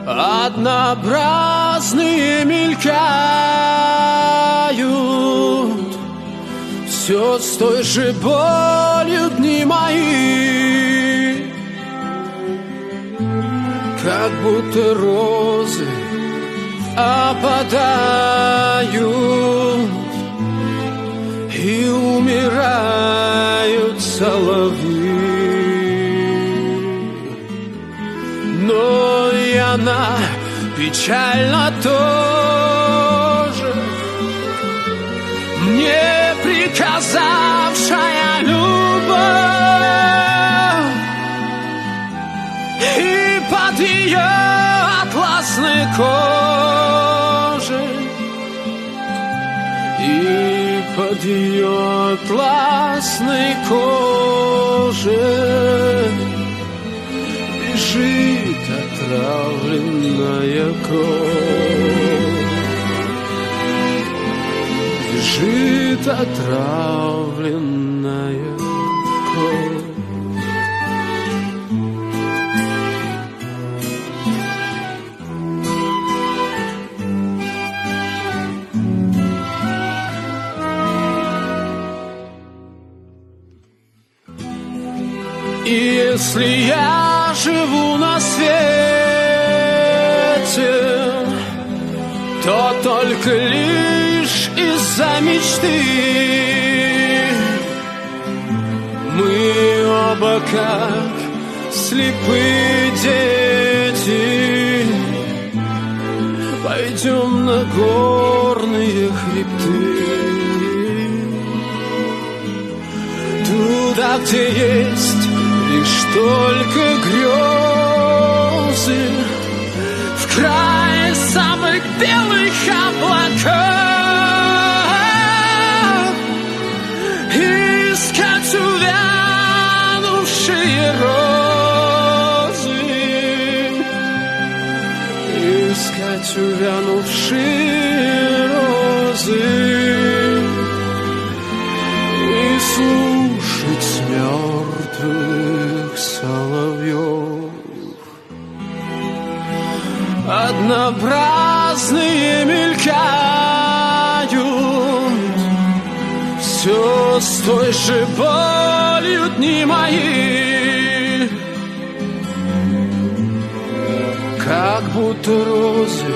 однообразные мелькают, все с той же болью дни мои, как будто розы опадают и умирают соловьи. Но и она печально тоже, мне приказавшая любовь, и под ее атласной кожей, и под ее атласной кожей бежит отравленная кровь, бежит отравленная кровь. И если я живу на свете, то только лишь из-за мечты. Мы оба как слепые дети пойдем на горные хребты, туда, где есть лишь только грезы, в край самых белых облаков, искать увянувшие розы, искать увянувшие розы и слушать мертвых соловьев. Однообразные мелькают, все с той же болью дни мои, как будто розы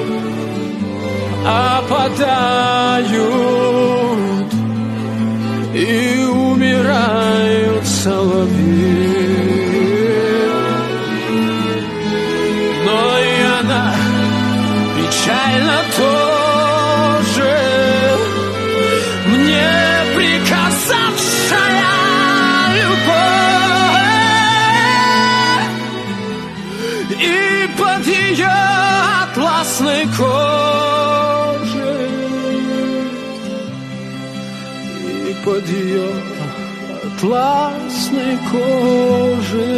опадают и умирают соловьи. Но и она печально тоже, мне приказавшая любовь, и под ее атласной кожей, и под ее атласной кожей